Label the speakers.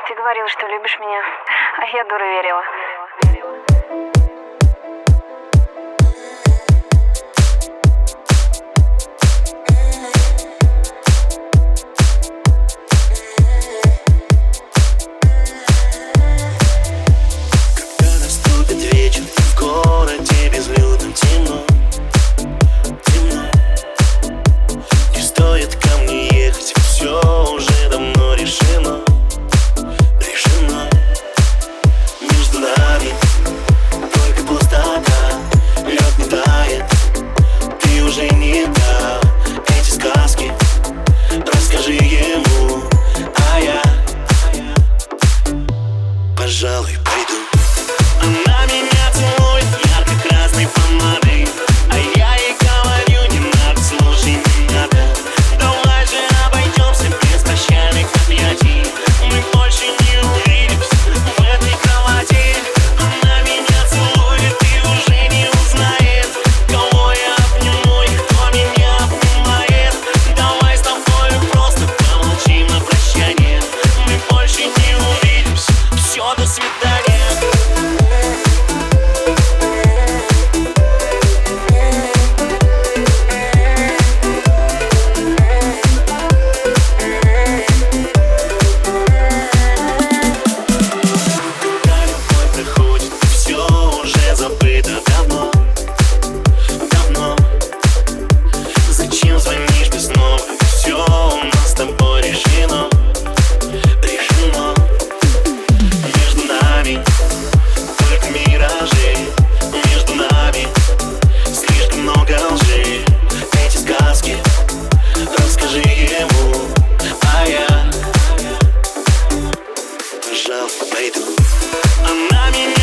Speaker 1: Ты говорил, что любишь меня, а я, дура, верила.
Speaker 2: Когда наступит вечер, в городе безлюдно темно, темно. Не стоит ко мне ехать, все уже давно решено. Между нами только пустота, лед не тает, ты уже не та. Эти сказки расскажи ему, а я, пожалуй, пойду. Она меня целует ярко-красной помадой, а я ей говорю: не надо, слушай, не надо. Давай же обойдемся без прощальных объятий, мы больше не увидимся в этой кровати. Она меня целует и уже не узнает, кого я обниму и кто меня обнимает. Давай с тобой просто помолчим на прощание, мы больше не увидимся, все, до свидания. Пойду. Она меня